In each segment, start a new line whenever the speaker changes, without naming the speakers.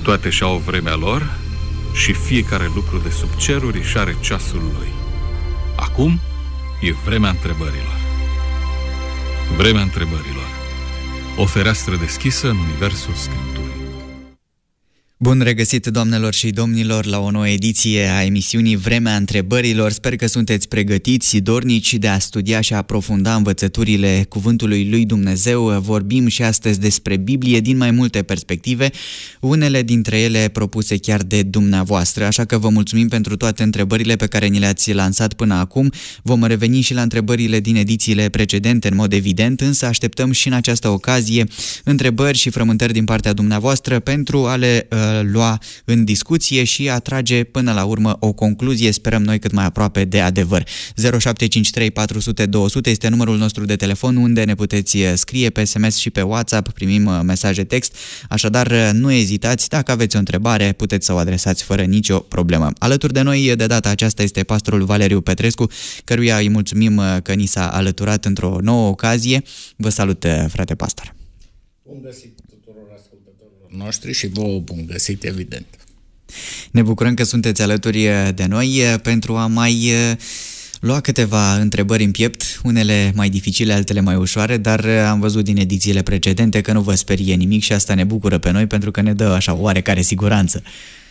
Toate și-au vremea lor și fiecare lucru de sub ceruri își are ceasul lui. Acum e vremea întrebărilor. Vremea întrebărilor. O fereastră deschisă în universul Scripturii.
Bun regăsit, doamnelor și domnilor, la o nouă ediție a emisiunii Vremea Întrebărilor. Sper că sunteți pregătiți, dornici de a studia și a aprofunda învățăturile Cuvântului lui Dumnezeu. Vorbim și astăzi despre Biblie din mai multe perspective, unele dintre ele propuse chiar de dumneavoastră, așa că vă mulțumim pentru toate întrebările pe care ni le-ați lansat până acum. Vom reveni și la întrebările din edițiile precedente, în mod evident, însă așteptăm și în această ocazie întrebări și frământări din partea dumneavoastră pentru a le lua în discuție și a trage până la urmă o concluzie, sperăm noi cât mai aproape de adevăr. 0753 400 200 este numărul nostru de telefon unde ne puteți scrie pe SMS și pe WhatsApp, primim mesaje text, așadar nu ezitați, dacă aveți o întrebare puteți să o adresați fără nicio problemă. Alături de noi de data aceasta este pastorul Valeriu Petrescu, căruia îi mulțumim că ni s-a alăturat într-o nouă ocazie. Vă salut, frate pastor!
Bun găsit tuturor ascultătorilor noștri și vouă bun găsit, evident.
Ne bucurăm că sunteți alături de noi pentru a mai lua câteva întrebări în piept, unele mai dificile, altele mai ușoare, dar am văzut din edițiile precedente că nu vă sperie nimic și asta ne bucură pe noi pentru că ne dă așa oarecare siguranță.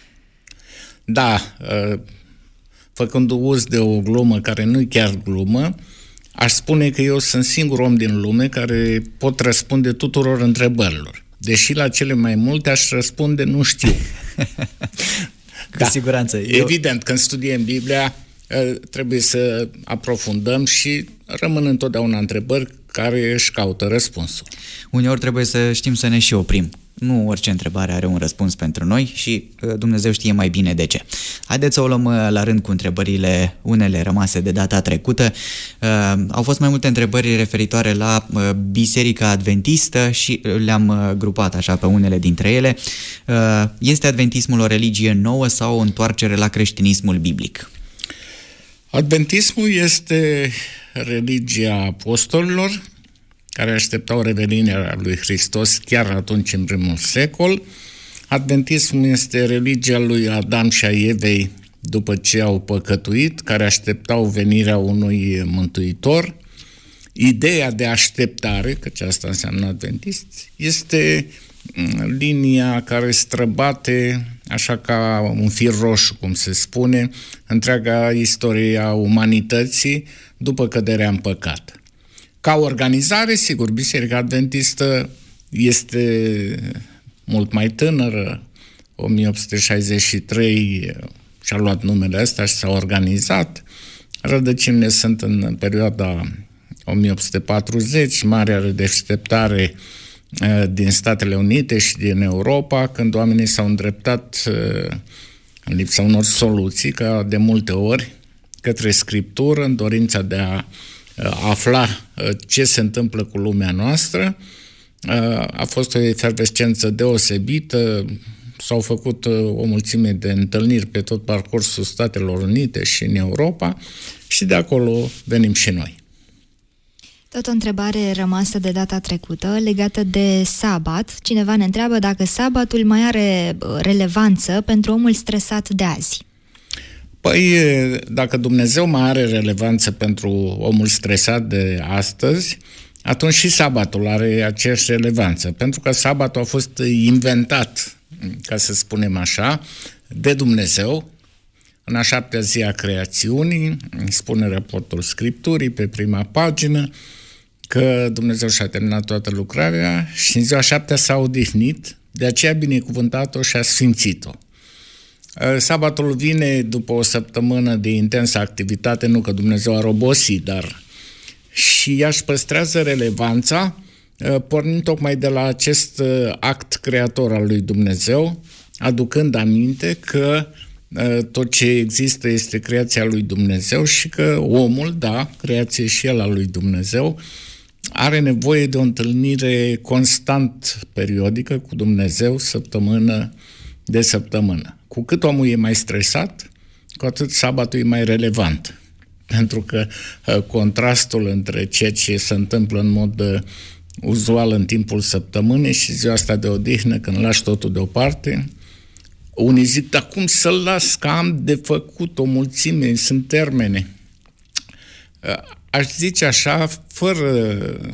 Da, făcând uz de o glumă care nu e chiar glumă, aș spune că eu sunt singurul om din lume care pot răspunde tuturor întrebărilor. Deși la cele mai multe aș răspunde nu știu.
Cu siguranță.
Evident, când studiem Biblia, trebuie să aprofundăm și rămân întotdeauna întrebări care își caută răspunsul.
Uneori trebuie să știm să ne și oprim. Nu orice întrebare are un răspuns pentru noi și Dumnezeu știe mai bine de ce. Haideți să o luăm la rând cu întrebările, unele rămase de data trecută. Au fost mai multe întrebări referitoare la Biserica Adventistă și le-am grupat așa pe unele dintre ele. Este adventismul o religie nouă sau o întoarcere la creștinismul biblic?
Adventismul este religia apostolilor, care așteptau revenirea lui Hristos chiar atunci, în primul secol. Adventismul este religia lui Adam și a Evei după ce au păcătuit, care așteptau venirea unui mântuitor. Ideea de așteptare, căci asta înseamnă adventist, este linia care străbate, așa ca un fir roșu, cum se spune, întreaga istorie a umanității după căderea în păcat. Ca organizare, sigur, Biserica Adventistă este mult mai tânără, 1863 și-a luat numele ăsta și s-a organizat. Rădăcinile sunt în perioada 1840, marea redeșteptare din Statele Unite și din Europa, când oamenii s-au îndreptat în lipsa unor soluții, ca de multe ori, către Scriptură, în dorința de a afla ce se întâmplă cu lumea noastră. A fost o efervescență deosebită, s-au făcut o mulțime de întâlniri pe tot parcursul Statelor Unite și în Europa și de acolo venim și noi.
Tot o întrebare rămasă de data trecută legată de sabat. Cineva ne întreabă dacă sabatul mai are relevanță pentru omul stresat de azi.
Păi, dacă Dumnezeu mai are relevanță pentru omul stresat de astăzi, atunci și sabatul are aceeași relevanță, pentru că sabatul a fost inventat, ca să spunem așa, de Dumnezeu, în a 7-a zi a creațiunii, spune raportul Scripturii pe prima pagină, că Dumnezeu și-a terminat toată lucrarea și în ziua 7-a s-a odihnit, de aceea a binecuvântat-o și a sfințit-o. Sabatul vine după o săptămână de intensă activitate, nu că Dumnezeu ar obosi, dar și ea își păstrează relevanța, pornind tocmai de la acest act creator al lui Dumnezeu, aducând aminte că tot ce există este creația lui Dumnezeu și că omul, da, creație și el al lui Dumnezeu, are nevoie de o întâlnire constant, periodică, cu Dumnezeu, săptămână de săptămână. Cu cât omul e mai stresat, cu atât sabatul e mai relevant. Pentru că contrastul între ceea ce se întâmplă în mod uzual în timpul săptămânii și ziua asta de odihnă, când lași totul deoparte, Unii zic, dar cum să-l las, că am de făcut o mulțime, sunt termene. Aș zice așa, fără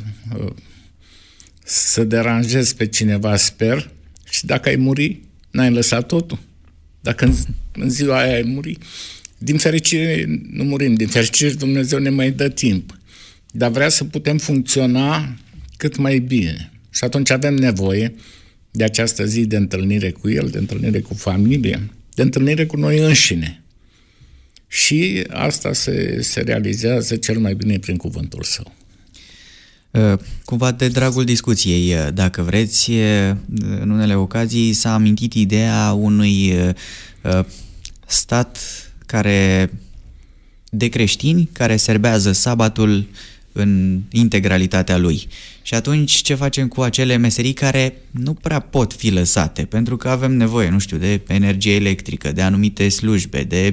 să deranjez pe cineva, sper, și dacă ai muri, n-ai lăsat totul. Dacă în ziua aia ai muri, din fericire nu murim, din fericire Dumnezeu ne mai dă timp. Dar vrea să putem funcționa cât mai bine. Și atunci avem nevoie de această zi de întâlnire cu El, de întâlnire cu familie, de întâlnire cu noi înșine. Și asta se realizează cel mai bine prin cuvântul Său.
Cumva de dragul discuției, dacă vreți, în unele ocazii s-a amintit ideea unui stat de creștini care serbează sabatul în integralitatea lui. Și atunci ce facem cu acele meserii care nu prea pot fi lăsate, pentru că avem nevoie, nu știu, de energie electrică, de anumite slujbe, de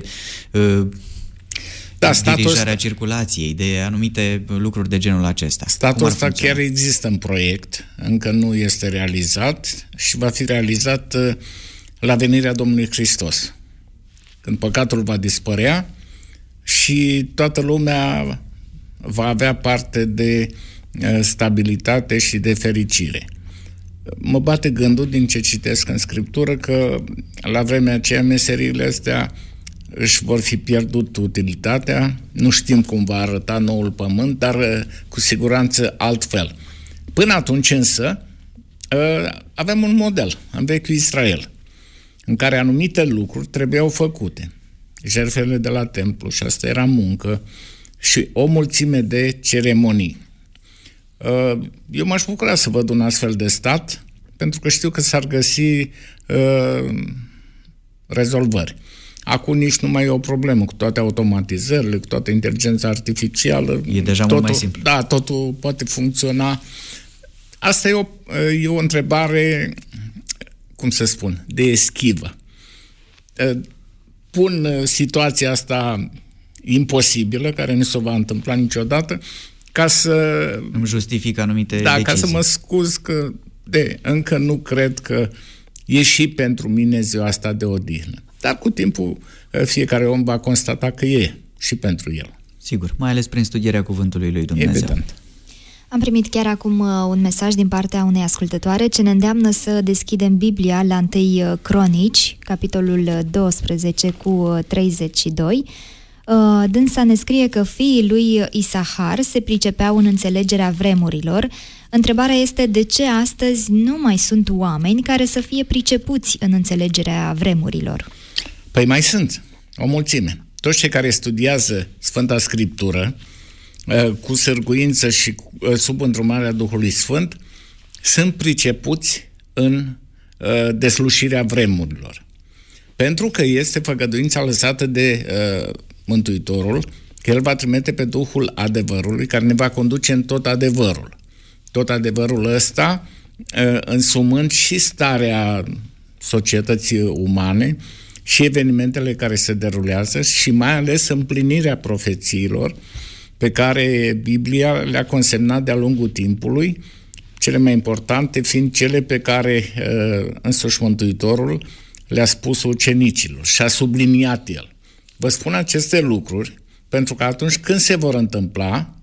dirijarea circulației, de anumite lucruri de genul acesta.
Statul ăsta chiar există în proiect, încă nu este realizat și va fi realizat la venirea Domnului Hristos, când păcatul va dispărea și toată lumea va avea parte de stabilitate și de fericire. Mă bate gândul din ce citesc în Scriptură că la vremea aceea meseriile astea își vor fi pierdut utilitatea, nu știm cum va arăta noul pământ, dar cu siguranță altfel. Până atunci însă avem un model în vechiul Israel, în care anumite lucruri trebuiau făcute. Jertfele de la templu, și asta era muncă, și o mulțime de ceremonii. Eu m-aș bucura să văd un astfel de stat, pentru că știu că s-ar găsi rezolvări. Acum nici nu mai e o problemă cu toate automatizările, cu toată inteligența artificială.
E deja mult mai simplu.
Da, totul poate funcționa. Asta e o întrebare, cum să spun, de eschivă. Pun situația asta imposibilă, care nu se va întâmpla niciodată, ca să
îmi justific anumite decizii.
Ca să mă scuz că încă nu cred că e și pentru mine ziua asta de odihnă. Dar cu timpul fiecare om va constata că e și pentru el.
Sigur, mai ales prin studierea cuvântului lui Dumnezeu.
Evident.
Am primit chiar acum un mesaj din partea unei ascultătoare ce ne îndeamnă să deschidem Biblia la 1 Cronici, capitolul 12 cu 32. Dânsa ne scrie că fiii lui Isahar se pricepeau în înțelegerea vremurilor. Întrebarea este de ce astăzi nu mai sunt oameni care să fie pricepuți în înțelegerea vremurilor?
Păi mai sunt o mulțime. Toți cei care studiază Sfânta Scriptură cu sârguință și sub îndrumarea Duhului Sfânt sunt pricepuți în deslușirea vremurilor. Pentru că este făgăduința lăsată de Mântuitorul, că El va trimite pe Duhul adevărului, care ne va conduce în tot adevărul. Tot adevărul ăsta, însumând și starea societății umane și evenimentele care se derulează și mai ales împlinirea profețiilor pe care Biblia le-a consemnat de-a lungul timpului, cele mai importante fiind cele pe care însuși Mântuitorul le-a spus ucenicilor și a subliniat El. Vă spun aceste lucruri pentru că atunci când se vor întâmpla,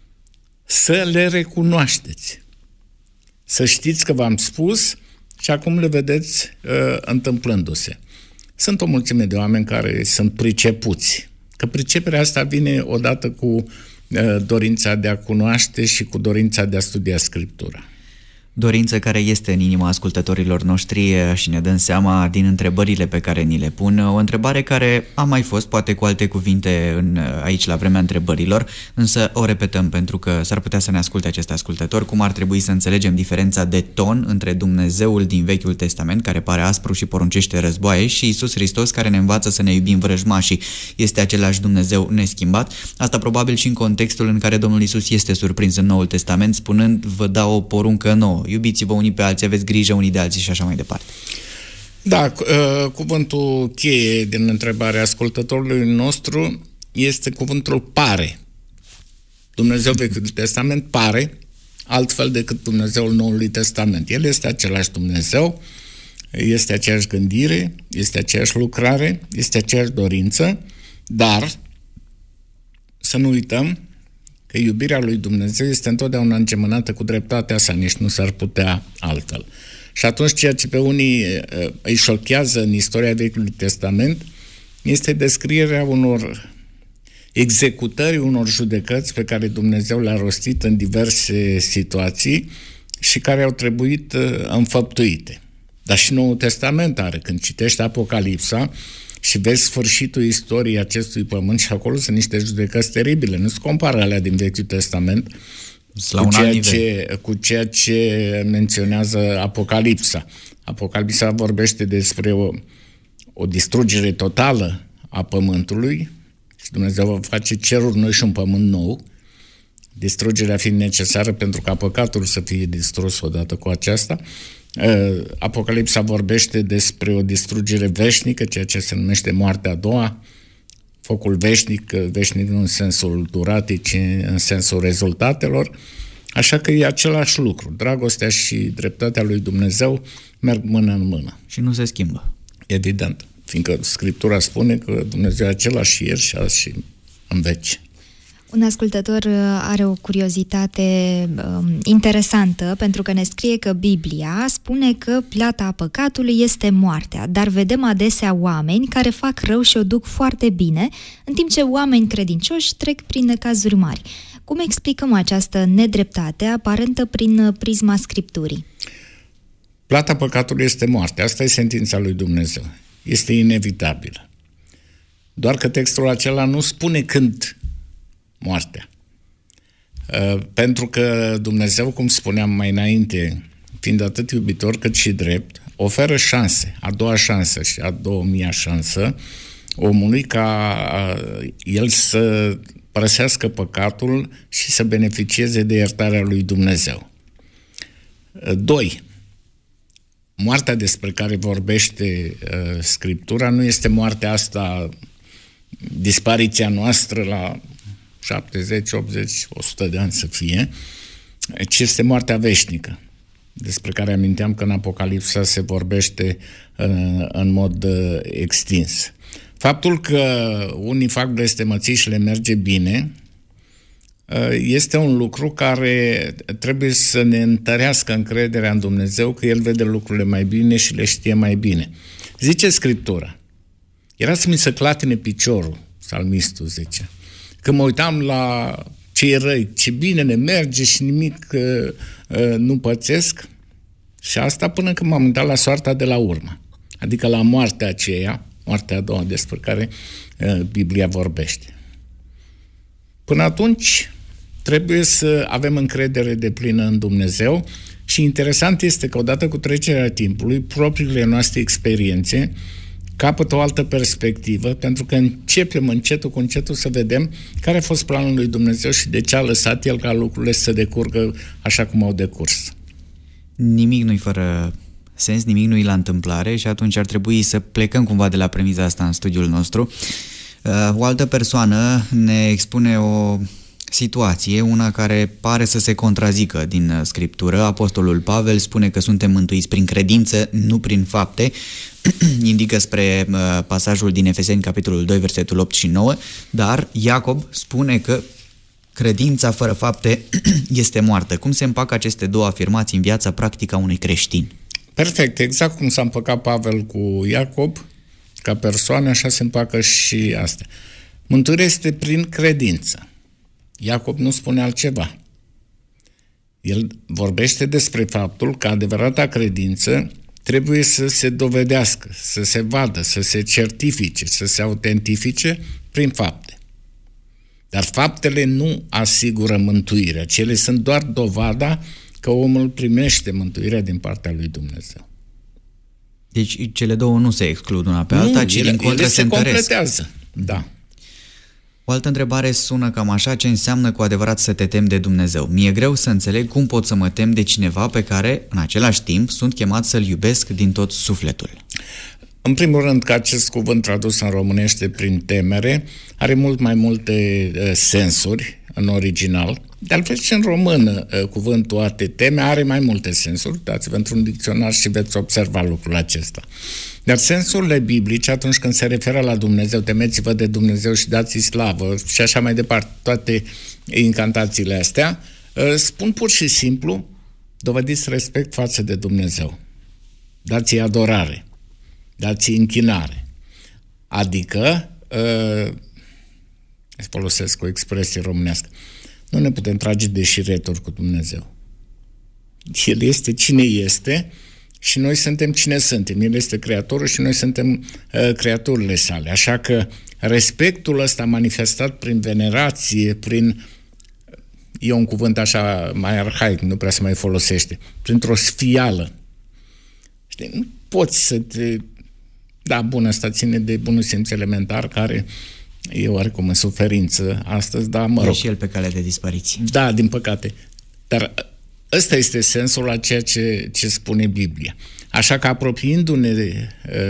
să le recunoașteți. Să știți că v-am spus și acum le vedeți întâmplându-se. Sunt o mulțime de oameni care sunt pricepuți. Că priceperea asta vine odată cu dorința de a cunoaște și cu dorința de a studia Scriptura.
Dorință care este în inima ascultătorilor noștri și ne dăm seama din întrebările pe care ni le pun. O întrebare care a mai fost, poate cu alte cuvinte, aici la vremea întrebărilor, însă o repetăm pentru că s-ar putea să ne asculte acest ascultător. Cum ar trebui să înțelegem diferența de ton între Dumnezeul din Vechiul Testament, care pare aspru și poruncește războaie, și Iisus Hristos, care ne învață să ne iubim vrăjmașii. Este același Dumnezeu neschimbat. Asta probabil și în contextul în care Domnul Iisus este surprins în Noul Testament, spunând: vă dau o poruncă nouă. Iubiți-vă unii pe alții, aveți grijă unii de alții și așa mai departe.
Da, cuvântul cheie din întrebarea ascultătorului nostru este cuvântul pare. Dumnezeu Vechiul Testament pare altfel decât Dumnezeul Noului Testament. El este același Dumnezeu, este aceeași gândire, este aceeași lucrare, este aceeași dorință, dar să nu uităm că iubirea lui Dumnezeu este întotdeauna îngemănată cu dreptatea sa, nici nu s-ar putea altfel. Și atunci ceea ce pe unii îi șochează în istoria Vechiului Testament este descrierea unor executări, unor judecăți pe care Dumnezeu le-a rostit în diverse situații și care au trebuit înfăptuite. Dar și Noul Testament are, când citești Apocalipsa și vezi sfârșitul istoriei acestui pământ, și acolo sunt niște judecăți teribile, nu se compară alea din Vechiul Testament cu ceea ce menționează Apocalipsa. Apocalipsa vorbește despre o distrugere totală a pământului și Dumnezeu va face ceruri noi și un pământ nou, distrugerea fiind necesară pentru ca păcatul să fie distrus odată cu aceasta. Apocalipsa vorbește despre o distrugere veșnică, ceea ce se numește moartea a doua, focul veșnic, veșnic nu în sensul duratei, ci în sensul rezultatelor, așa că e același lucru. Dragostea și dreptatea lui Dumnezeu merg mână în mână.
Și nu se schimbă.
Evident, fiindcă Scriptura spune că Dumnezeu e același și ieri și azi și în veci.
Un ascultător are o curiozitate interesantă, pentru că ne scrie că Biblia spune că plata păcatului este moartea, dar vedem adesea oameni care fac rău și o duc foarte bine, în timp ce oameni credincioși trec prin necazuri mari. Cum explicăm această nedreptate aparentă prin prisma Scripturii?
Plata păcatului este moartea. Asta e sentința lui Dumnezeu. Este inevitabilă. Doar că textul acela nu spune când moartea. Pentru că Dumnezeu, cum spuneam mai înainte, fiind atât iubitor cât și drept, oferă șanse, a doua șansă și a 2000-a șansă omului ca el să părăsească păcatul și să beneficieze de iertarea lui Dumnezeu. 2. Moartea despre care vorbește Scriptura nu este moartea asta, dispariția noastră la 70, 80, 100 de ani să fie, ci este moartea veșnică, despre care aminteam că în Apocalipsa se vorbește în mod extins. Faptul că unii fac blestemății și le merge bine este un lucru care trebuie să ne întărească încrederea în Dumnezeu, că El vede lucrurile mai bine și le știe mai bine. Zice Scriptura, era să mi se clatine piciorul, psalmistul zice, că mă uitam la cei răi, ce bine ne merge și nimic nu pățesc, și asta până când m-am uitat la soarta de la urmă, adică la moartea aceea, moartea a doua despre care Biblia vorbește. Până atunci trebuie să avem încredere deplină în Dumnezeu și interesant este că odată cu trecerea timpului, propriile noastre experiențe capătă o altă perspectivă, pentru că începem încetul cu încetul să vedem care a fost planul lui Dumnezeu și de ce a lăsat El ca lucrurile să decurgă așa cum au decurs.
Nimic nu-i fără sens, nimic nu-i la întâmplare și atunci ar trebui să plecăm cumva de la premiza asta în studiul nostru. O altă persoană ne expune o situație, una care pare să se contrazică din Scriptură. Apostolul Pavel spune că suntem mântuiți prin credință, nu prin fapte. Indică spre pasajul din Efeseni, capitolul 2, versetul 8 și 9, dar Iacob spune că credința fără fapte este moartă. Cum se împacă aceste două afirmații în viața practică a unui creștin?
Perfect, exact cum s-a împăcat Pavel cu Iacob, ca persoană, așa se împacă și asta. Mântuirea este prin credință. Iacob nu spune altceva. El vorbește despre faptul că adevărata credință trebuie să se dovedească, să se vadă, să se certifice, să se autentifice prin fapte. Dar faptele nu asigură mântuirea, cele sunt doar dovada că omul primește mântuirea din partea lui Dumnezeu.
Deci cele două nu se exclud una pe alta, ci din contră se
completează. Da.
O altă întrebare sună cam așa: ce înseamnă cu adevărat să te temi de Dumnezeu? Mi-e greu să înțeleg cum pot să mă tem de cineva pe care, în același timp, sunt chemat să-L iubesc din tot sufletul.
În primul rând că acest cuvânt tradus în românește prin temere are mult mai multe sensuri. în original. De altfel și în română cuvântul a te teme are mai multe sensuri. Dați-vă într-un dicționar și veți observa lucrul acesta. Dar sensurile biblice, atunci când se referă la Dumnezeu, temeți-vă de Dumnezeu și dați-i slavă și așa mai departe, toate incantațiile astea, spun pur și simplu, dovediți respect față de Dumnezeu. Dați-i adorare. Dați-i închinare. Adică, folosesc o expresie românească, nu ne putem trage de șireturi cu Dumnezeu. El este cine este și noi suntem cine suntem. El este creatorul și noi suntem creaturile sale. Așa că respectul ăsta manifestat prin venerație, e un cuvânt așa mai arhaic, nu prea se mai folosește, printr-o sfială. Știi, nu poți să te... Da, bun, asta ține de bunul simț elementar, care e oarecum în suferință astăzi, dar mă rog.
E și el pe cale de dispariție.
Da, din păcate. Dar ăsta este sensul a ceea ce spune Biblia. Așa că apropiindu-ne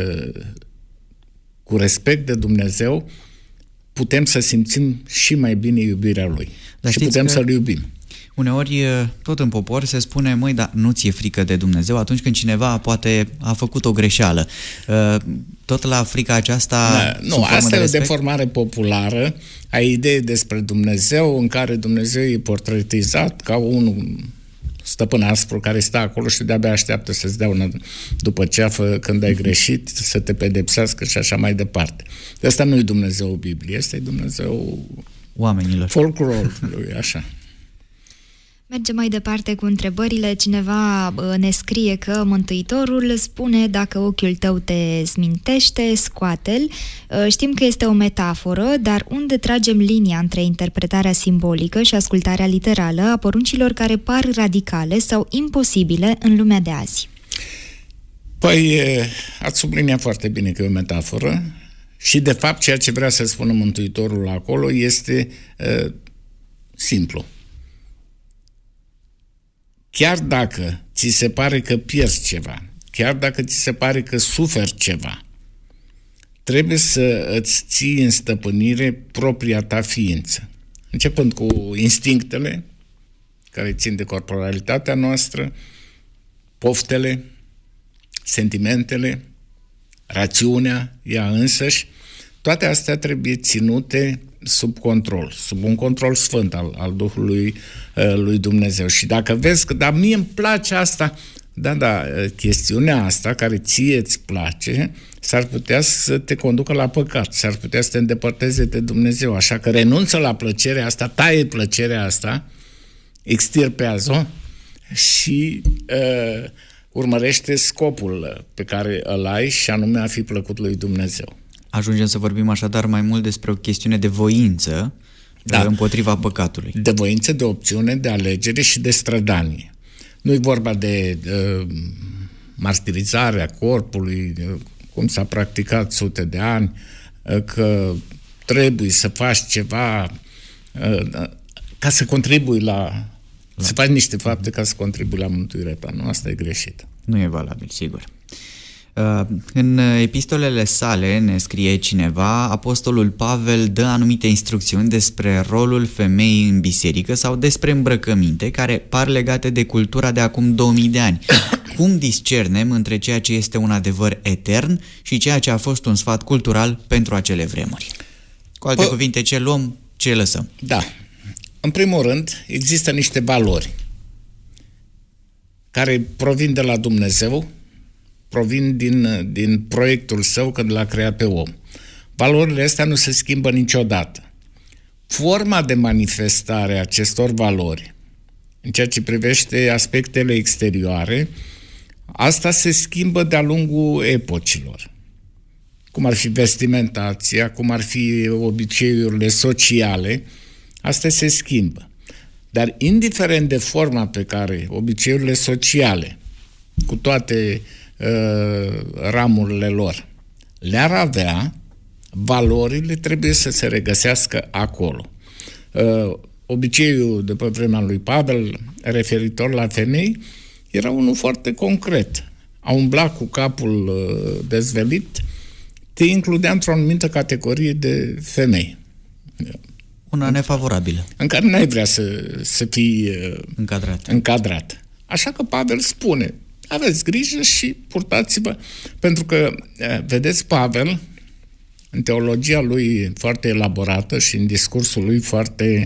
cu respect de Dumnezeu, putem să simțim și mai bine iubirea Lui. Dar și putem să-L iubim.
Uneori, tot în popor se spune, măi, dar nu ți-e frică de Dumnezeu atunci când cineva poate a făcut o greșeală. Tot la frica aceasta...
Nu, asta e o deformare populară a ideii despre Dumnezeu, în care Dumnezeu e portretizat ca un stăpân aspru care stă acolo și de-abia așteaptă să-ți dea una după ceafă când ai greșit, să te pedepsească și așa mai departe. De asta nu e Dumnezeu Biblie, ăsta e Dumnezeu
oamenilor.
Folclorului, așa.
Mergem mai departe cu întrebările. Cineva ne scrie că Mântuitorul spune: dacă ochiul tău te smintește, scoate-l. Știm că este o metaforă, dar unde tragem linia între interpretarea simbolică și ascultarea literală a poruncilor care par radicale sau imposibile în lumea de azi?
Păi, ați subliniat foarte bine că e o metaforă și, de fapt, ceea ce vrea să spună Mântuitorul acolo este simplu. Chiar dacă ți se pare că pierzi ceva, chiar dacă ți se pare că suferi ceva, trebuie să îți ții în stăpânire propria ta ființă. Începând cu instinctele, care țin de corporalitatea noastră, poftele, sentimentele, rațiunea, ea însăși, toate astea trebuie ținute sub control, sub un control sfânt al Duhului lui Dumnezeu. Și dacă vezi că, dar mie îmi place asta, chestiunea asta care ție îți place, s-ar putea să te conducă la păcat, s-ar putea să te îndepărteze de Dumnezeu. Așa că renunță la plăcerea asta, taie plăcerea asta, extirpează-o și urmărește scopul pe care îl ai, și anume a fi plăcut lui Dumnezeu.
Ajungem să vorbim așadar mai mult despre o chestiune de voință împotriva păcatului.
De voință, de opțiune, de alegere și de strădanie. Nu e vorba de martirizarea corpului, cum s-a practicat sute de ani, că trebuie să faci ceva ca să contribui să faci niște fapte ca să contribui la mântuirea ta. Nu, asta e greșit.
Nu e valabil, sigur. În epistolele sale, ne scrie cineva, apostolul Pavel dă anumite instrucțiuni despre rolul femeii în biserică sau despre îmbrăcăminte care par legate de cultura de acum 2000 de ani. Cum discernem între ceea ce este un adevăr etern și ceea ce a fost un sfat cultural pentru acele vremuri? Cu alte cuvinte, ce luăm, ce lăsăm? Da.
În primul rând, există niște valori care provin de la Dumnezeu, provin din proiectul său când l-a creat pe om. Valorile astea nu se schimbă niciodată. Forma de manifestare a acestor valori, în ceea ce privește aspectele exterioare, asta se schimbă de-a lungul epocilor. Cum ar fi vestimentația, cum ar fi obiceiurile sociale, astea se schimbă. Dar indiferent de forma pe care obiceiurile sociale, cu toate ramurile lor, le-ar avea, valorile trebuie să se regăsească acolo. Obiceiul de pe vremea lui Pavel, referitor la femei, era unul foarte concret. A umbla cu capul dezvelit te includea într-o anumită categorie de femei.
Una nefavorabilă.
În care n-ai vrea să fii încadrat. Așa că Pavel spune, aveți grijă și purtați-vă, pentru că, vedeți, Pavel, în teologia lui foarte elaborată și în discursul lui foarte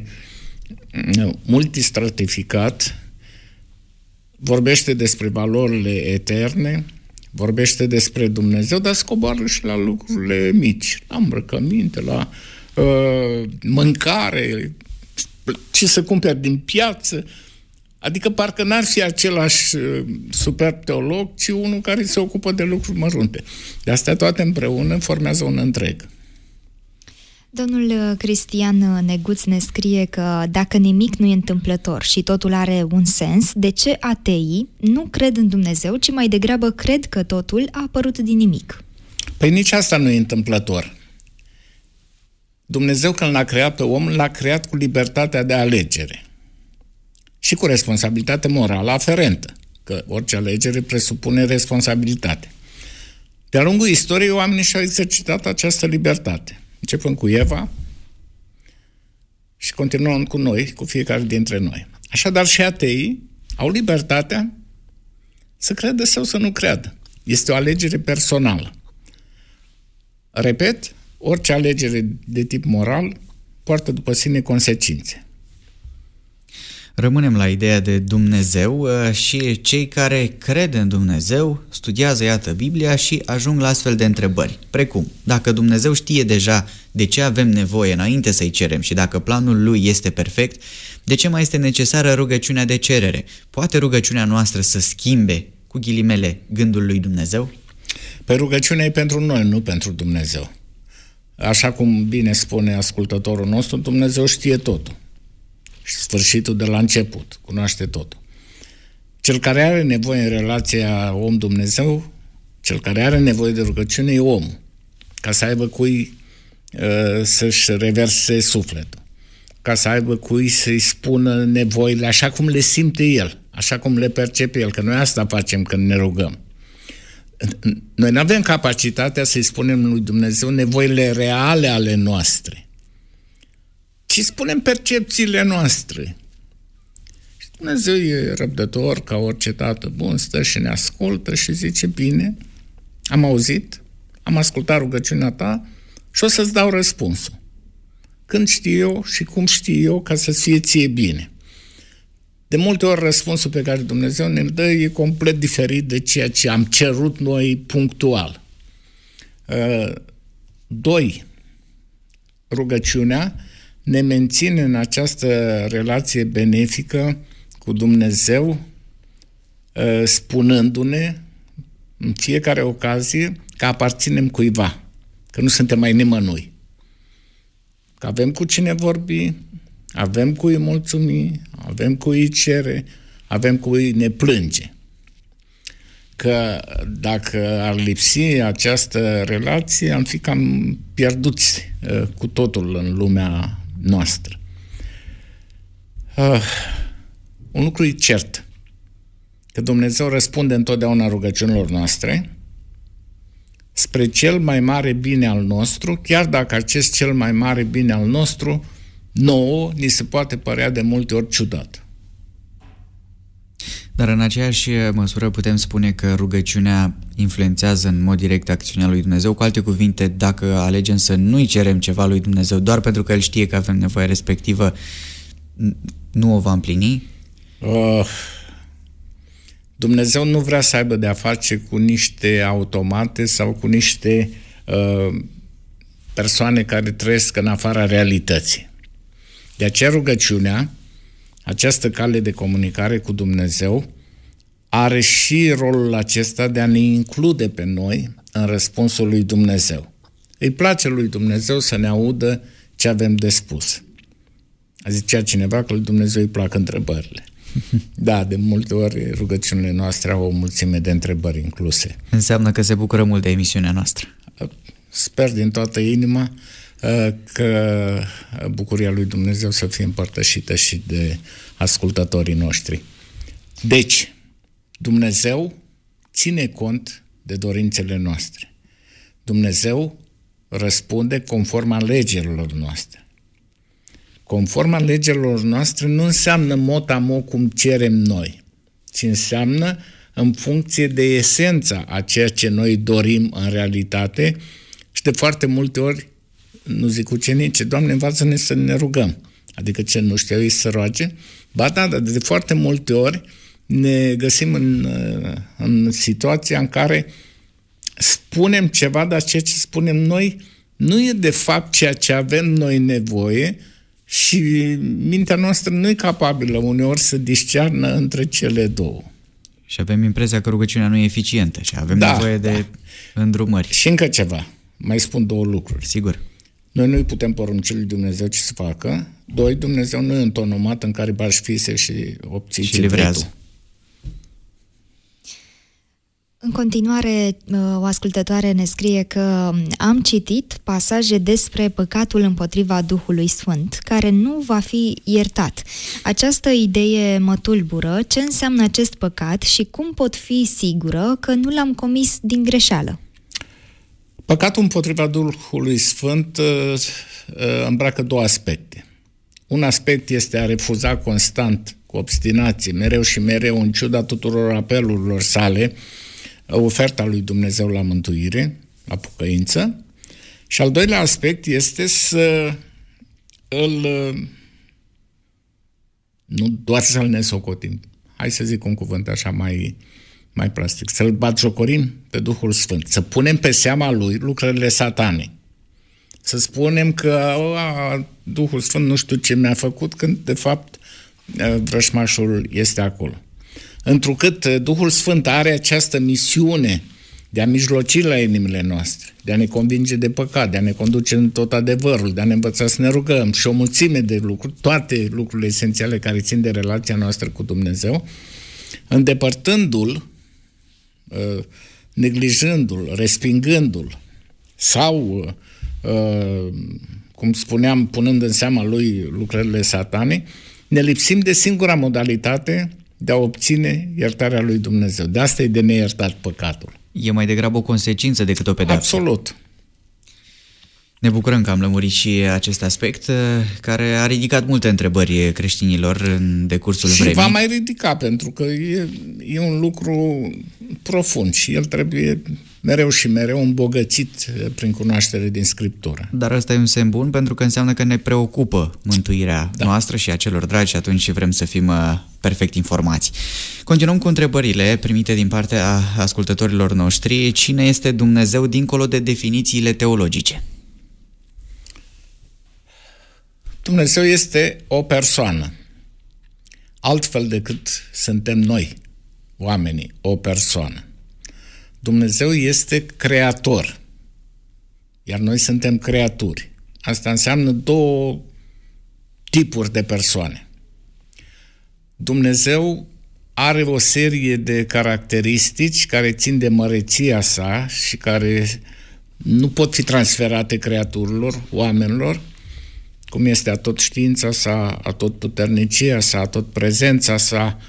multistratificat, vorbește despre valorile eterne, vorbește despre Dumnezeu, dar scoboară și la lucrurile mici, la îmbrăcăminte, la mâncare, ce să cumperi din piață. Adică parcă n-ar fi același superb teolog, ci unul care se ocupă de lucruri mărunte. De astea toate împreună formează un întreg.
Domnul Cristian Neguț ne scrie că dacă nimic nu e întâmplător și totul are un sens, de ce ateii nu cred în Dumnezeu, ci mai degrabă cred că totul a apărut din nimic?
Păi nici asta nu e întâmplător. Dumnezeu, când l-a creat pe om, l-a creat cu libertatea de alegere și cu responsabilitate morală aferentă, că orice alegere presupune responsabilitate. De-a lungul istoriei, oamenii și-au exercitat această libertate, începând cu Eva și continuând cu noi, cu fiecare dintre noi. Așadar și ateii au libertatea să creadă sau să nu creadă. Este o alegere personală. Repet, orice alegere de tip moral poartă după sine consecințe.
Rămânem la ideea de Dumnezeu și cei care cred în Dumnezeu studiază, iată, Biblia și ajung la astfel de întrebări, precum, dacă Dumnezeu știe deja de ce avem nevoie înainte să-i cerem și dacă planul lui este perfect, de ce mai este necesară rugăciunea de cerere? Poate rugăciunea noastră să schimbe, cu ghilimele, gândul lui Dumnezeu?
Pe rugăciunea e pentru noi, nu pentru Dumnezeu. Așa cum bine spune ascultătorul nostru, Dumnezeu știe totul. Și sfârșitul de la început, cunoaște totul. Cel care are nevoie în relația om-Dumnezeu, cel care are nevoie de rugăciune e omul, ca să aibă cui să-și reverse sufletul, ca să aibă cui să-i spună nevoile așa cum le simte el, așa cum le percepe el, că noi asta facem când ne rugăm. Noi nu avem capacitatea să-i spunem lui Dumnezeu nevoile reale ale noastre, ci spunem percepțiile noastre. Și Dumnezeu e răbdător ca orice tată bun, stă și ne ascultă și zice, bine, am auzit, am ascultat rugăciunea ta și o să-ți dau răspunsul. Când știu eu și cum știu eu, ca să-ți fie ție bine. De multe ori răspunsul pe care Dumnezeu ne-l dă e complet diferit de ceea ce am cerut noi punctual. 2. Rugăciunea ne menține în această relație benefică cu Dumnezeu, spunându-ne în fiecare ocazie că aparținem cuiva, că nu suntem mai nimănui, că avem cu cine vorbi, avem cui mulțumi, avem cui cere, avem cui ne plânge. Că dacă ar lipsi această relație, am fi cam pierduți cu totul în lumea noastră. Un lucru e cert, că Dumnezeu răspunde întotdeauna rugăciunilor noastre spre cel mai mare bine al nostru, chiar dacă acest cel mai mare bine al nostru nouă ni se poate părea de multe ori ciudat.
Dar în aceeași măsură putem spune că rugăciunea influențează în mod direct acțiunea lui Dumnezeu. Cu alte cuvinte, dacă alegem să nu-i cerem ceva lui Dumnezeu doar pentru că El știe că avem nevoie respectivă, nu o va împlini?
Dumnezeu nu vrea să aibă de-a face cu niște automate sau cu niște persoane care trăiesc în afara realității. De aceea rugăciunea, această cale de comunicare cu Dumnezeu, are și rolul acesta de a ne include pe noi în răspunsul lui Dumnezeu. Îi place lui Dumnezeu să ne audă ce avem de spus. Zicea cineva că lui Dumnezeu îi plac întrebările. Da, de multe ori rugăciunile noastre au o mulțime de întrebări incluse.
Înseamnă că se bucură mult de emisiunea noastră.
Sper din toată inima că bucuria lui Dumnezeu să fie împărtășită și de ascultătorii noștri. Deci, Dumnezeu ține cont de dorințele noastre. Dumnezeu răspunde conform alegerilor noastre. conform alegerilor noastre, nu înseamnă mot-a-mot cum cerem noi, ci înseamnă în funcție de esența a ceea ce noi dorim în realitate și de foarte multe ori, nu zic ucenice, Doamne, învață-ne să ne rugăm. Adică ce nu știu ei să roage? Ba da, dar de foarte multe ori ne găsim în situația în care spunem ceva, dar ceea ce spunem noi nu e de fapt ceea ce avem noi nevoie și mintea noastră nu e capabilă uneori să discearnă între cele două.
Și avem impresia că rugăciunea nu e eficientă și avem nevoie de îndrumări.
Și încă ceva, mai spun două lucruri.
Sigur.
Noi nu-i putem porunci lui Dumnezeu ce să facă. Doi, Dumnezeu nu e într-un nomat în care bași fise și obții
și
ce
livrează.
vrei tu.
În continuare, o ascultătoare ne scrie că am citit pasaje despre păcatul împotriva Duhului Sfânt, care nu va fi iertat. Această idee mă tulbură. Ce înseamnă acest păcat și cum pot fi sigură că nu l-am comis din greșeală?
Păcatul împotriva Duhului Sfânt îmbracă două aspecte. Un aspect este a refuza constant, cu obstinație, mereu și mereu, în ciuda tuturor apelurilor sale, oferta lui Dumnezeu la mântuire, la pocăință. Și al doilea aspect este să nu doar să-l nesocotim, hai să zic un cuvânt așa mai plastic, să-l batjocorim pe Duhul Sfânt, să punem pe seama lui lucrările Satanei. Să spunem că Duhul Sfânt nu știu ce mi-a făcut, când de fapt vrășmașul este acolo. Întrucât Duhul Sfânt are această misiune de a mijloci la inimile noastre, de a ne convinge de păcat, de a ne conduce în tot adevărul, de a ne învăța să ne rugăm și o mulțime de lucruri, toate lucrurile esențiale care țin de relația noastră cu Dumnezeu, îndepărtându-l, neglijându-l, respingându-l sau, cum spuneam, punând în seama lui lucrările Satanei, ne lipsim de singura modalitate de a obține iertarea lui Dumnezeu. De asta e de neiertat păcatul.
E mai degrabă o consecință decât o pedeapsă.
Absolut.
Ne bucurăm că am lămurit și acest aspect, care a ridicat multe întrebări creștinilor în decursul vremii.
Și va mai ridica, pentru că e un lucru profund și el trebuie mereu și mereu îmbogățit prin cunoaștere din Scriptură.
Dar ăsta e un semn bun, pentru că înseamnă că ne preocupă mântuirea noastră și a celor dragi și atunci vrem să fim perfect informați. Continuăm cu întrebările primite din partea ascultătorilor noștri. Cine este Dumnezeu dincolo de definițiile teologice?
Dumnezeu este o persoană, altfel decât suntem noi, oamenii, o persoană. Dumnezeu este creator, iar noi suntem creaturi. Asta înseamnă două tipuri de persoane. Dumnezeu are o serie de caracteristici care țin de măreția sa și care nu pot fi transferate creaturilor, oamenilor, cum este atot știința sa, atot puternicia sa, atot prezența sa,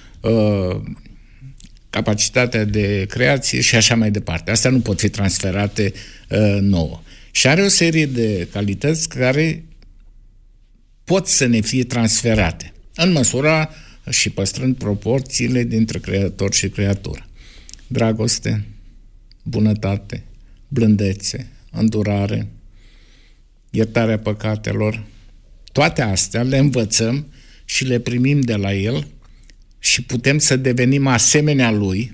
capacitatea de creație și așa mai departe. Astea nu pot fi transferate nouă. Și are o serie de calități care pot să ne fie transferate, în măsura și păstrând proporțiile dintre creator și creatură. Dragoste, bunătate, blândețe, îndurare, iertarea păcatelor, toate astea le învățăm și le primim de la El și putem să devenim asemenea Lui.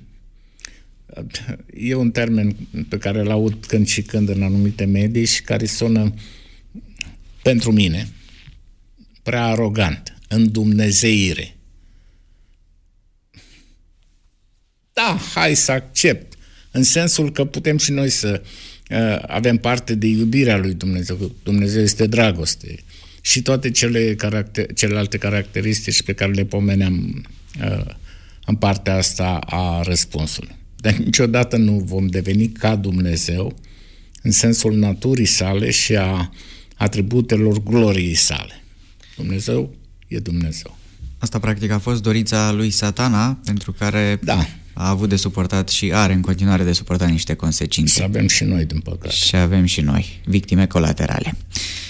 E un termen pe care îl aud când și când în anumite medii și care sună, pentru mine, prea arogant, îndumnezeire. Da, hai să accept, în sensul că putem și noi să avem parte de iubirea lui Dumnezeu. Dumnezeu este dragoste. Și toate celelalte caracteristici pe care le pomeneam în partea asta a răspunsului. Dar niciodată nu vom deveni ca Dumnezeu în sensul naturii sale și a atributelor gloriei sale. Dumnezeu e Dumnezeu.
Asta practic a fost dorința lui Satana, pentru care a avut de suportat și are în continuare de suportat niște consecințe.
Și avem și noi, din păcate.
Și avem și noi victime colaterale.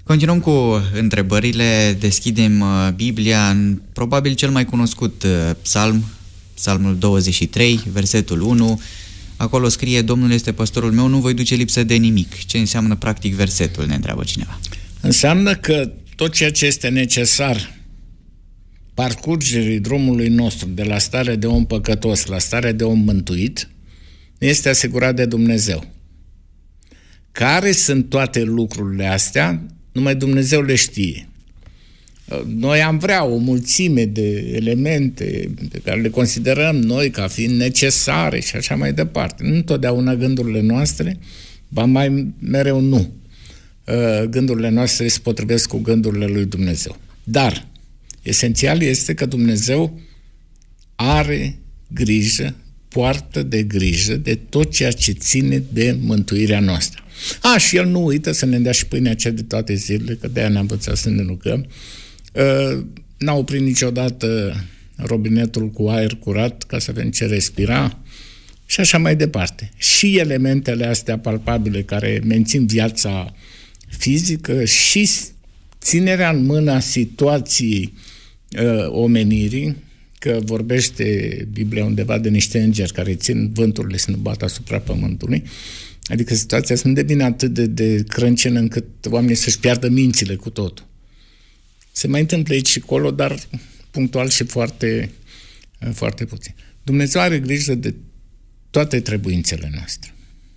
Continuăm cu întrebările. Deschidem Biblia în probabil cel mai cunoscut psalm, Psalmul 23, versetul 1. Acolo scrie: Domnul este păstorul meu, nu voi duce lipsă de nimic. Ce înseamnă practic versetul, ne întreabă cineva.
Înseamnă că tot ceea ce este necesar parcurgerii drumului nostru de la starea de om păcătos la starea de om mântuit este asigurat de Dumnezeu. Care sunt toate lucrurile astea? Numai Dumnezeu le știe. Noi am vrea o mulțime de elemente pe care le considerăm noi ca fiind necesare și așa mai departe. Nu întotdeauna gândurile noastre, ba mai mereu nu. Gândurile noastre se potrivesc cu gândurile lui Dumnezeu. Dar esențial este că Dumnezeu are grijă, poartă de grijă de tot ceea ce ține de mântuirea noastră. Și El nu uită să ne dea și pâinea cea de toate zilele, că de-aia ne-a învățat să ne rugăm. N-a oprit niciodată robinetul cu aer curat ca să avem ce respira și așa mai departe. Și elementele astea palpabile care mențin viața fizică și ținerea în mâna situației omenirii, că vorbește Biblia undeva de niște îngeri care țin vânturile să nu bată asupra pământului, adică situația să nu devină atât de crâncenă încât oamenii să-și piardă mințile cu totul. Se mai întâmplă aici și acolo, dar punctual și foarte, foarte puțin. Dumnezeu are grijă de toate trebuințele noastre.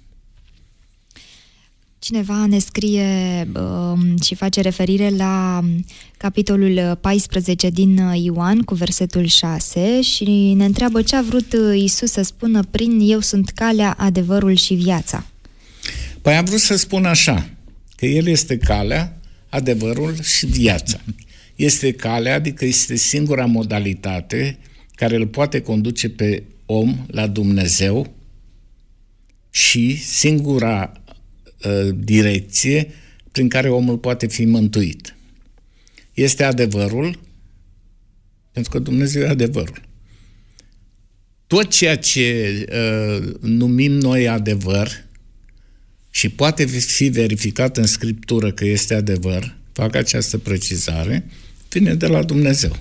Cineva ne scrie și face referire la capitolul 14 din Ioan cu versetul 6 și ne întreabă ce a vrut Iisus să spună prin eu sunt calea, adevărul și viața.
Păi am vrut să spun așa, că El este calea, adevărul și viața. Este calea, adică este singura modalitate care îl poate conduce pe om la Dumnezeu și singura direcție prin care omul poate fi mântuit. Este adevărul, pentru că Dumnezeu e adevărul. Tot ceea ce numim noi adevăr și poate fi verificat în Scriptură că este adevăr, fac această precizare, vine de la Dumnezeu.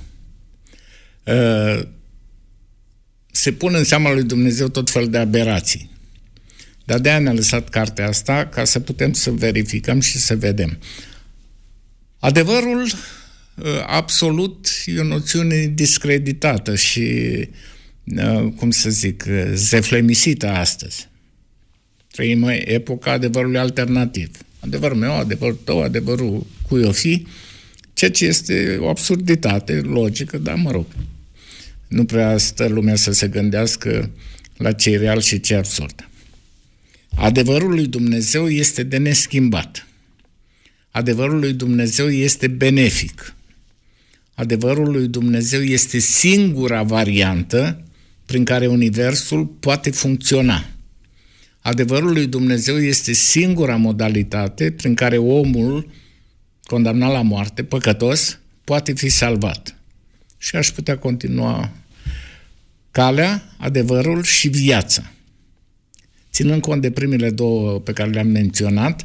Se pun în seama lui Dumnezeu tot fel de aberații. Dar de-aia ne-a lăsat cartea asta ca să putem să verificăm și să vedem. Adevărul absolut e o noțiune discreditată și, cum să zic, zeflemisită astăzi. Trăim epoca adevărului alternativ. Adevărul meu, adevărul tău, adevărul cui o fi, ceea ce este o absurditate logică, dar mă rog, nu prea stă lumea să se gândească la ce e real și ce e absurd. Adevărul lui Dumnezeu este de neschimbat. Adevărul lui Dumnezeu este benefic. Adevărul lui Dumnezeu este singura variantă prin care universul poate funcționa. Adevărul lui Dumnezeu este singura modalitate prin care omul condamnat la moarte, păcătos, poate fi salvat. Și aș putea continua calea, adevărul și viața. Ținând cont de primele două pe care le-am menționat,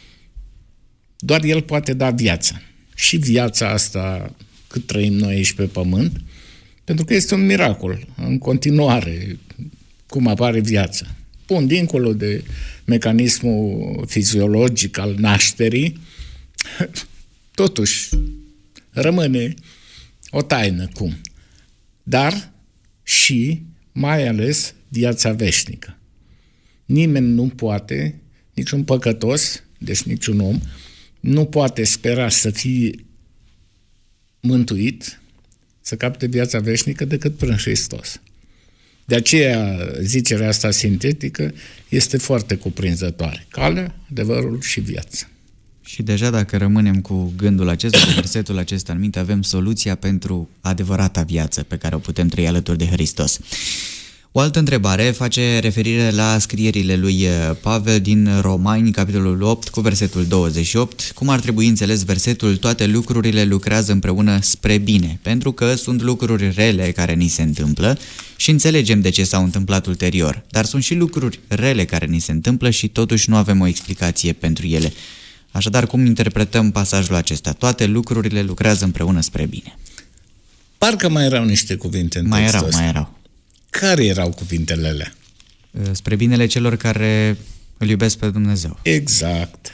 doar El poate da viața. Și viața asta cât trăim noi aici pe pământ, pentru că este un miracol în continuare cum apare viața. Bun, dincolo de mecanismul fiziologic al nașterii, totuși rămâne o taină cum. Dar și, mai ales, viața veșnică. Nimeni nu poate, niciun păcătos, deci niciun om, nu poate spera să fie mântuit, să capte viața veșnică decât prin Hristos. De aceea, zicerea asta sintetică este foarte cuprinzătoare. Calea, adevărul și viața.
Și deja dacă rămânem cu gândul acesta, cu versetul acesta în minte, avem soluția pentru adevărata viață pe care o putem trăi alături de Hristos. O altă întrebare face referire la scrierile lui Pavel din Romani, capitolul 8, cu versetul 28. Cum ar trebui înțeles versetul: toate lucrurile lucrează împreună spre bine, pentru că sunt lucruri rele care ni se întâmplă și înțelegem de ce s-au întâmplat ulterior, dar sunt și lucruri rele care ni se întâmplă și totuși nu avem o explicație pentru ele. Așadar, cum interpretăm pasajul acesta? Toate lucrurile lucrează împreună spre bine.
Parcă mai erau niște cuvinte în textul ăsta.
Mai erau.
Care erau cuvintele alea?
Spre binele celor care îl iubesc pe Dumnezeu.
Exact.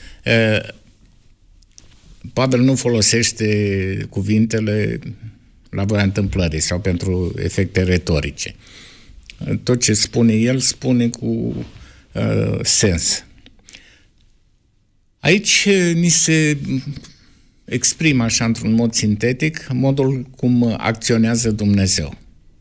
Pavel nu folosește cuvintele la voia întâmplării sau pentru efecte retorice. Tot ce spune el, spune cu sens. Aici ni se exprimă așa într-un mod sintetic modul cum acționează Dumnezeu.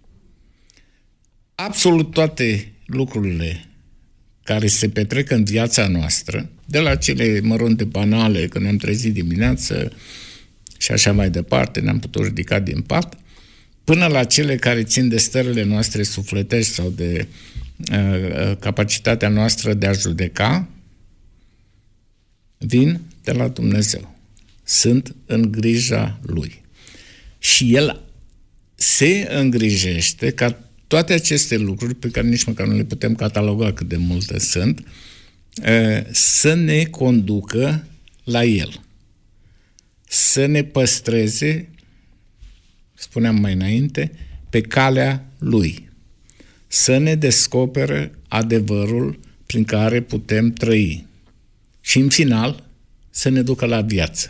Absolut toate lucrurile care se petrec în viața noastră, de la cele mărunte banale, când ne-am trezit dimineață și așa mai departe, ne-am putut ridica din pat, până la cele care țin de stările noastre sufletești sau de capacitatea noastră de a judeca, vin de la Dumnezeu. Sunt în grija Lui. Și El se îngrijește ca toate aceste lucruri, pe care nici măcar nu le putem cataloga cât de multe sunt, să ne conducă la El. Să ne păstreze, spuneam mai înainte, pe calea Lui. Să ne descopere adevărul prin care putem trăi. Și în final, să ne ducă la viață.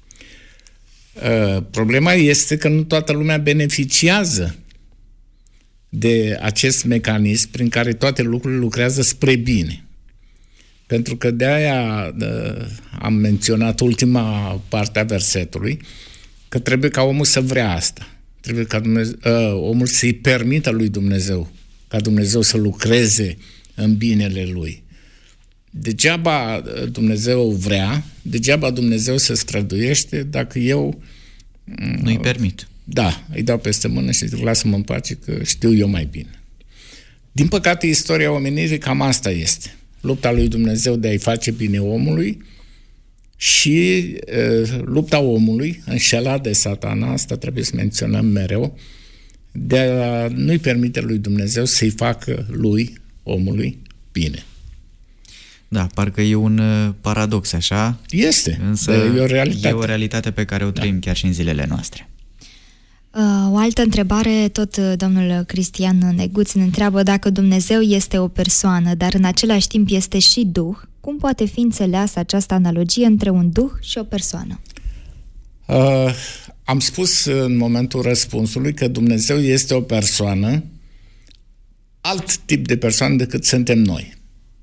Problema este că nu toată lumea beneficiază de acest mecanism prin care toate lucrurile lucrează spre bine. Pentru că de-aia am menționat ultima parte a versetului, că trebuie ca omul să vrea asta. Trebuie ca omul să-i permită lui Dumnezeu, ca Dumnezeu să lucreze în binele lui. Degeaba Dumnezeu vrea, degeaba Dumnezeu se străduiește dacă eu
nu-i permit.
Da, îi dau peste mână și zic, lasă-mă în pace că știu eu mai bine. Din păcate, istoria omenirii cam asta este. Lupta lui Dumnezeu de a-i face bine omului și lupta omului, înșelat de Satana, asta trebuie să menționăm mereu, de a nu-i permite lui Dumnezeu să-i facă lui, omului, bine.
Da, parcă e un paradox așa.
Este,
însă
e o realitate.
E o realitate pe care o trăim chiar și în zilele noastre.
O altă întrebare, tot domnul Cristian Neguț ne întreabă dacă Dumnezeu este o persoană, dar în același timp este și Duh. Cum poate fi înțeleasă această analogie între un Duh și o persoană?
Am spus în momentul răspunsului că Dumnezeu este o persoană, alt tip de persoană decât suntem noi.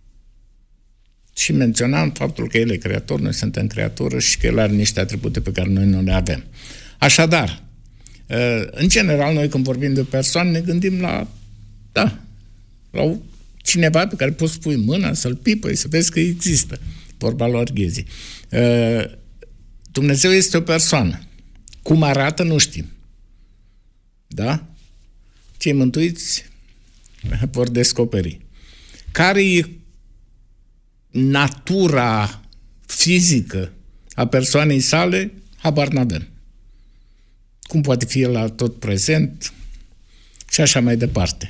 Și menționam faptul că El e creator, noi suntem creatură și că El are niște atribute pe care noi nu le avem. Așadar, în general, noi când vorbim de persoane, ne gândim la cineva pe care poți pui mâna, să-l pipăi, să vezi că există. Vorba lui Arghezi. Dumnezeu este o persoană. Cum arată, nu știm. Da? Cei mântuiți vor descoperi. Care e natura fizică a persoanei sale? Habar n-avem. Cum poate fi el la tot prezent și așa mai departe.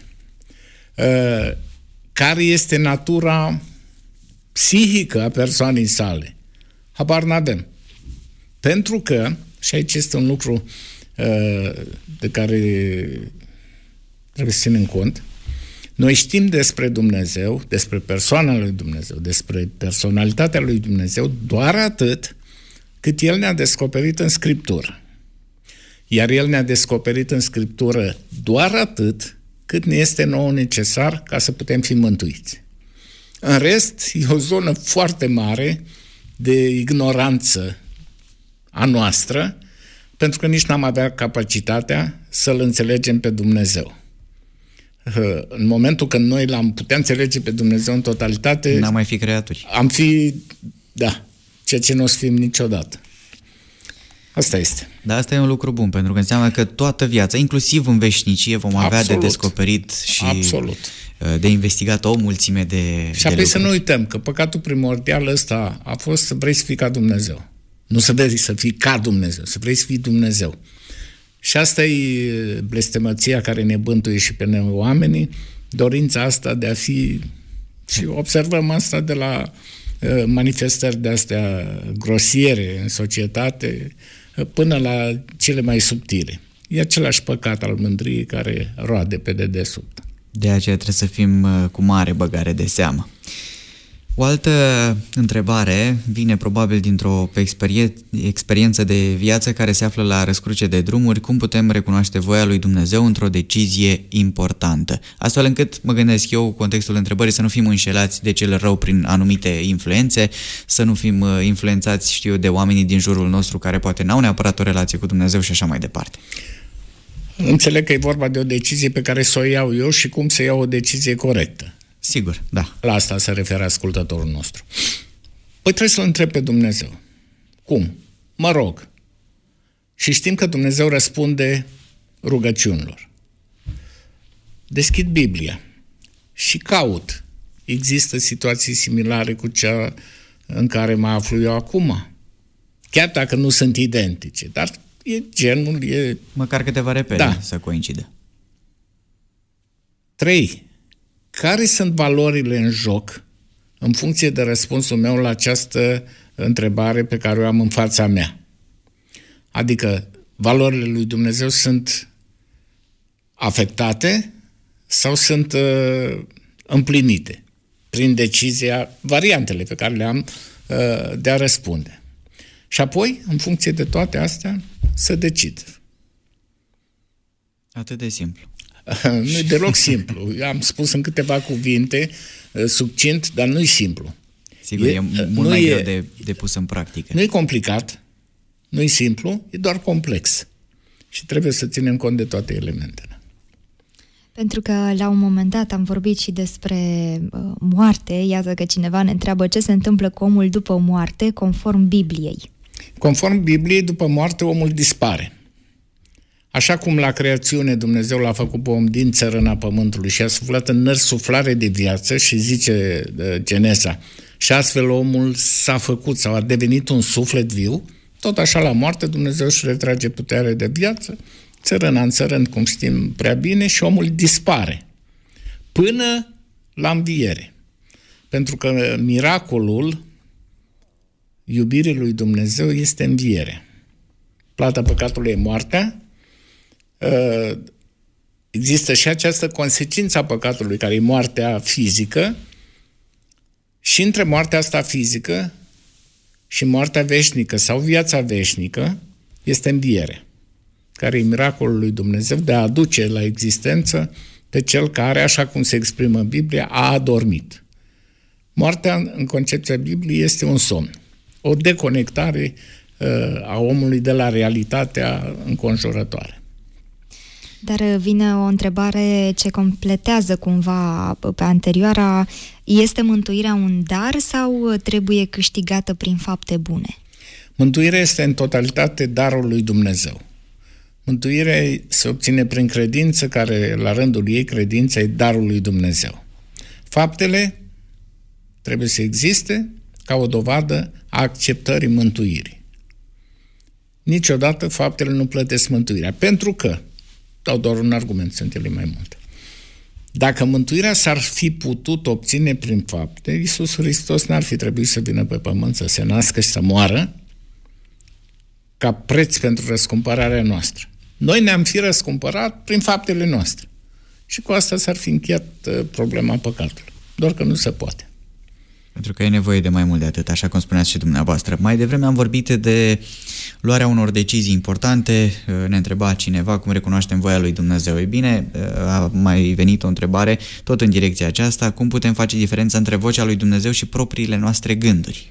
Care este natura psihică a persoanei sale? Habar n-avem. Pentru că, și aici este un lucru de care trebuie să ținem cont, noi știm despre Dumnezeu, despre persoana lui Dumnezeu, despre personalitatea lui Dumnezeu doar atât cât El ne-a descoperit în Scriptură. Iar El ne-a descoperit în Scriptură doar atât cât ne este nouă necesar ca să putem fi mântuiți. În rest, e o zonă foarte mare de ignoranță a noastră, pentru că nici n-am avea capacitatea să-L înțelegem pe Dumnezeu. În momentul când noi l-am putea înțelege pe Dumnezeu în totalitate,
n-am mai fi creaturi.
Am fi, ceea ce nu o să fim niciodată. Asta este.
Dar asta e un lucru bun, pentru că înseamnă că toată viața, inclusiv în veșnicie, vom avea de descoperit și de investigat o mulțime de
Și apoi să nu uităm că păcatul primordial ăsta a fost să vrei să fii ca Dumnezeu. Nu să vrei să fii ca Dumnezeu, să vrei să fii Dumnezeu. Și asta e blestemăția care ne bântuie și pe noi oamenii, dorința asta de a fi, și observăm asta de la manifestări de-astea grosiere în societate, până la cele mai subtile. E același păcat al mândriei care roade pe dedesubt.
De aceea trebuie să fim cu mare băgare de seamă. O altă întrebare vine probabil dintr-o experiență de viață care se află la răscruce de drumuri. Cum putem recunoaște voia lui Dumnezeu într-o decizie importantă? Astfel încât, mă gândesc eu, contextul întrebării, să nu fim înșelați de cel rău prin anumite influențe, să nu fim influențați, de oamenii din jurul nostru care poate n-au neapărat o relație cu Dumnezeu și așa mai departe.
Înțeleg că e vorba de o decizie pe care să o iau eu și cum să iau o decizie corectă.
Sigur, da.
La asta se referă ascultătorul nostru. Păi trebuie să-L întreb pe Dumnezeu. Cum? Mă rog. Și știm că Dumnezeu răspunde rugăciunilor. Deschid Biblia și caut. Există situații similare cu cea în care mă aflu eu acum. Chiar dacă nu sunt identice, dar e genul, e...
Măcar câteva repede să coincidă. 3.
Care sunt valorile în joc în funcție de răspunsul meu la această întrebare pe care o am în fața mea? Adică, valorile lui Dumnezeu sunt afectate sau sunt împlinite prin decizia, variantele pe care le am de a răspunde. Și apoi, în funcție de toate astea, să decid.
Atât de simplu.
Nu e deloc simplu. Am spus în câteva cuvinte, succint, dar nu e simplu.
Sigur, e mult mai greu de pus în practică.
Nu e complicat, nu e simplu, e doar complex. Și trebuie să ținem cont de toate elementele.
Pentru că la un moment dat am vorbit și despre moarte. Iată că cineva ne întreabă ce se întâmplă cu omul după moarte, conform Bibliei.
Conform Bibliei, după moarte, omul dispare. Așa cum la creațiune Dumnezeu l-a făcut pe om din țărâna pământului și a suflat în nări suflare de viață și zice Genesa, și astfel omul s-a făcut sau a devenit un suflet viu, tot așa la moarte Dumnezeu își retrage puterea de viață, țărâna în țărân, cum știm prea bine, și omul dispare până la înviere. Pentru că miracolul iubirii lui Dumnezeu este învierea. Plata păcatului e moartea. Există și această consecință a păcatului, care e moartea fizică, și între moartea asta fizică și moartea veșnică sau viața veșnică este învierea, care e miracolul lui Dumnezeu de a aduce la existență pe cel care, așa cum se exprimă în Biblia, a adormit. Moartea, în concepția Bibliei, este un somn, o deconectare a omului de la realitatea înconjurătoare.
Dar vine o întrebare ce completează cumva pe anterioara. Este mântuirea un dar sau trebuie câștigată prin fapte bune?
Mântuirea este în totalitate darul lui Dumnezeu. Mântuirea se obține prin credință, care la rândul ei credința e darul lui Dumnezeu. Faptele trebuie să existe ca o dovadă a acceptării mântuirii. Niciodată faptele nu plătesc mântuirea, pentru că dau doar un argument, sunt ele mai multe. Dacă mântuirea s-ar fi putut obține prin fapte, Iisus Hristos n-ar fi trebuit să vină pe pământ, să se nască și să moară ca preț pentru răscumpărarea noastră. Noi ne-am fi răscumpărat prin faptele noastre. Și cu asta s-ar fi încheiat problema păcatului. Doar că nu se poate.
Pentru că e nevoie de mai mult de atât, așa cum spuneați și dumneavoastră. Mai devreme am vorbit de luarea unor decizii importante. Ne întreba cineva cum recunoaștem voia lui Dumnezeu. Ei bine, a mai venit o întrebare tot în direcția aceasta. Cum putem face diferența între vocea lui Dumnezeu și propriile noastre gânduri?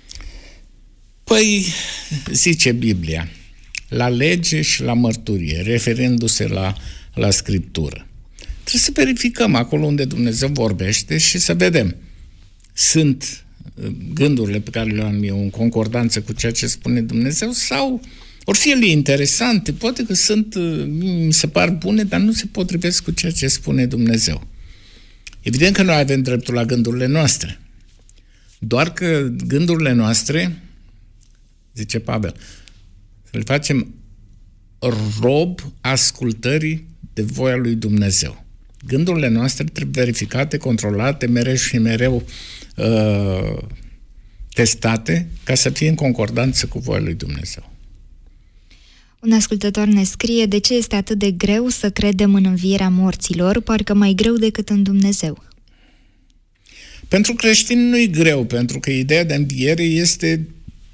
Păi, zice Biblia, la lege și la mărturie, referindu-se la Scriptură. Trebuie să verificăm acolo unde Dumnezeu vorbește și să vedem. Sunt gândurile pe care le am eu în concordanță cu ceea ce spune Dumnezeu sau ori fi ele interesante, poate că mi se par bune, dar nu se potrivesc cu ceea ce spune Dumnezeu. Evident că noi avem dreptul la gândurile noastre. Doar că gândurile noastre, zice Pavel, să le facem rob ascultării de voia lui Dumnezeu. Gândurile noastre trebuie verificate, controlate, mereu și mereu testate ca să fie în concordanță cu voia lui Dumnezeu.
Un ascultător ne scrie: de ce este atât de greu să credem în învierea morților, parcă mai greu decât în Dumnezeu?
Pentru creștini nu e greu, pentru că ideea de înviere este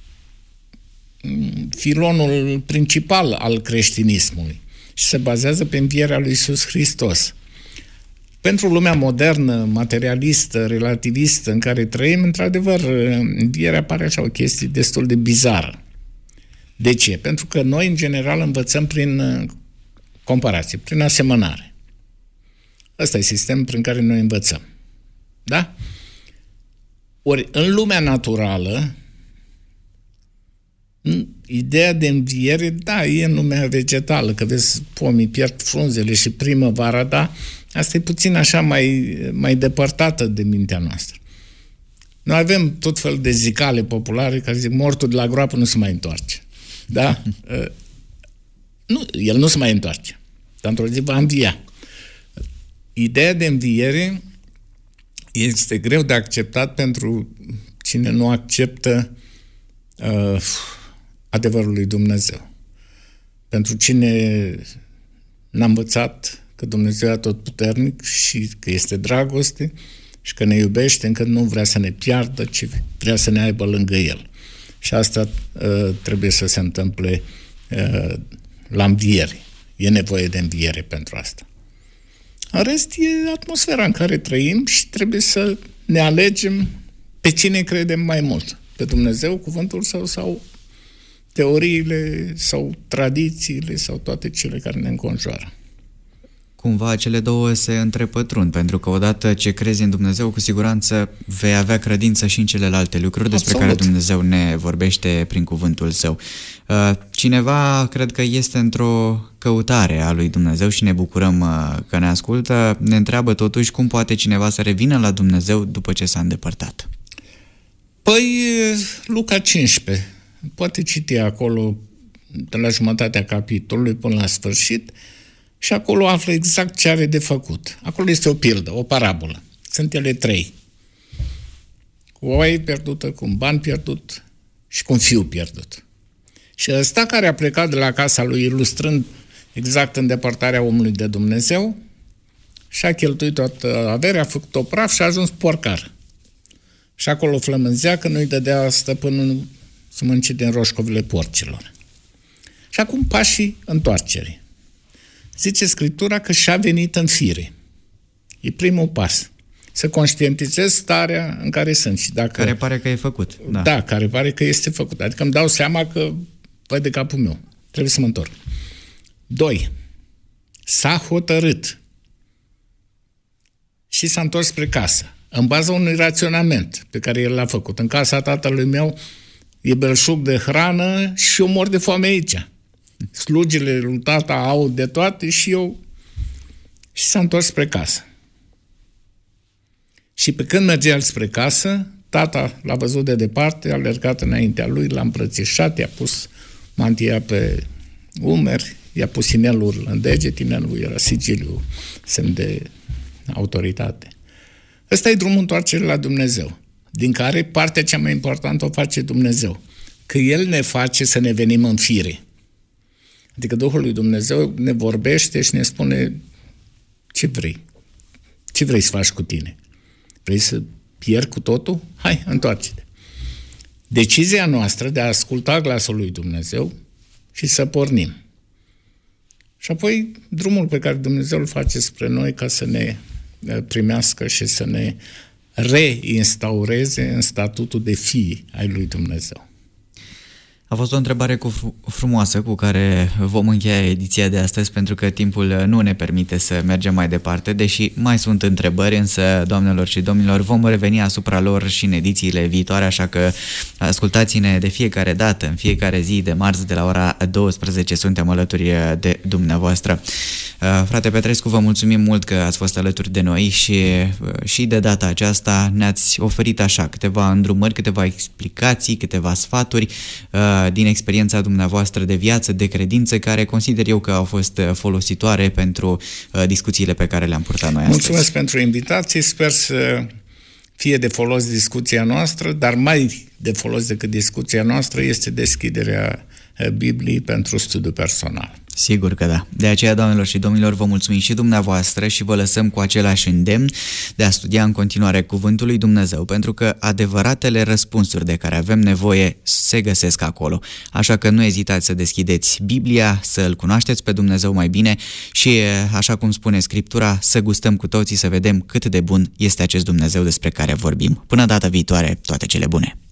filonul principal al creștinismului și se bazează pe învierea lui Iisus Hristos. Pentru lumea modernă, materialistă, relativistă în care trăim, într-adevăr, învierea pare așa o chestie destul de bizară. De ce? Pentru că noi, în general, învățăm prin comparație, prin asemănare. Ăsta e sistemul prin care noi învățăm. Da? Ori, în lumea naturală, ideea de înviere, da, e în lumea vegetală, că vezi, pomii pierd frunzele și primăvara, da, asta e puțin așa mai depărtată de mintea noastră. Noi avem tot fel de zicale populare care zic, mortul de la groapă nu se mai întoarce. Da? Nu, el nu se mai întoarce. Dar într-o zi va învia. Ideea de înviere este greu de acceptat pentru cine nu acceptă adevărul lui Dumnezeu. Pentru cine n-a învățat că Dumnezeu e atotputernic și că este dragoste și că ne iubește, încă nu vrea să ne piardă, ci vrea să ne aibă lângă El. Și asta trebuie să se întâmple la înviere. E nevoie de înviere pentru asta. În rest, e atmosfera în care trăim și trebuie să ne alegem pe cine credem mai mult. Pe Dumnezeu, cuvântul Său, sau teoriile, sau tradițiile, sau toate cele care ne înconjoară.
Cumva cele două se întrepătrund, pentru că odată ce crezi în Dumnezeu, cu siguranță vei avea credință și în celelalte lucruri despre care Dumnezeu ne vorbește prin cuvântul Său. Cineva, cred că este într-o căutare a lui Dumnezeu și ne bucurăm că ne ascultă, ne întreabă totuși cum poate cineva să revină la Dumnezeu după ce s-a îndepărtat.
Păi, Luca 15, poate citi acolo de la jumătatea capitolului până la sfârșit, și acolo află exact ce are de făcut. Acolo este o pildă, o parabolă. Sunt ele 3. Cu o oaie pierdută, cu un ban pierdut și cu un fiu pierdut. Și ăsta care a plecat de la casa lui, ilustrând exact îndepărtarea omului de Dumnezeu, și-a cheltuit toată averea, a făcut-o praf și a ajuns porcar. Și acolo flămânzea că nu-i dădea stăpânul să mănânce din roșcovile porcilor. Și acum pașii întoarcerii. Zice Scriptura că și-a venit în fire. E primul pas. Să conștientizez starea în care sunt. Și dacă,
care pare că e făcut.
Da, care pare că este făcut. Adică îmi dau seama că văd de capul meu. Trebuie să mă întorc. 2. S-a hotărât și s-a întors spre casă. În baza unui raționament pe care el l-a făcut. În casa tatălui meu e belșug de hrană și eu mor de foame aici. Slugile lui tata au de toate și eu... Și s-a întors spre casă. Și pe când mergea el spre casă, tata l-a văzut de departe, a alergat înaintea lui, l-a îmbrățișat, i-a pus mantia pe umeri, i-a pus inelul în deget, inelul era sigiliu, semn de autoritate. Ăsta e drumul întoarcerii la Dumnezeu, din care partea cea mai importantă o face Dumnezeu, că El ne face să ne venim în fire. Adică Duhul lui Dumnezeu ne vorbește și ne spune ce vrei. Ce vrei să faci cu tine? Vrei să pierzi cu totul? Hai, întoarce-te. Decizia noastră de a asculta glasul lui Dumnezeu și să pornim. Și apoi drumul pe care Dumnezeu îl face spre noi ca să ne primească și să ne reinstaureze în statutul de fii ai lui Dumnezeu.
A fost o întrebare frumoasă cu care vom încheia ediția de astăzi, pentru că timpul nu ne permite să mergem mai departe, deși mai sunt întrebări, însă, doamnelor și domnilor, vom reveni asupra lor și în edițiile viitoare, așa că ascultați-ne de fiecare dată, în fiecare zi de marți de la ora 12, suntem alături de dumneavoastră. Frate Petrescu, vă mulțumim mult că ați fost alături de noi și de data aceasta ne-ați oferit așa câteva îndrumări, câteva explicații, câteva sfaturi din experiența dumneavoastră de viață, de credință, care consider eu că au fost folositoare pentru discuțiile pe care le-am purtat noi astăzi.
Mulțumesc pentru invitație, sper să fie de folos discuția noastră, dar mai de folos decât discuția noastră este deschiderea Bibliei pentru studiu personal.
Sigur că da. De aceea, doamnelor și domnilor, vă mulțumim și dumneavoastră și vă lăsăm cu același îndemn de a studia în continuare Cuvântul lui Dumnezeu, pentru că adevăratele răspunsuri de care avem nevoie se găsesc acolo. Așa că nu ezitați să deschideți Biblia, să îl cunoașteți pe Dumnezeu mai bine și, așa cum spune Scriptura, să gustăm cu toții să vedem cât de bun este acest Dumnezeu despre care vorbim. Până data viitoare, toate cele bune!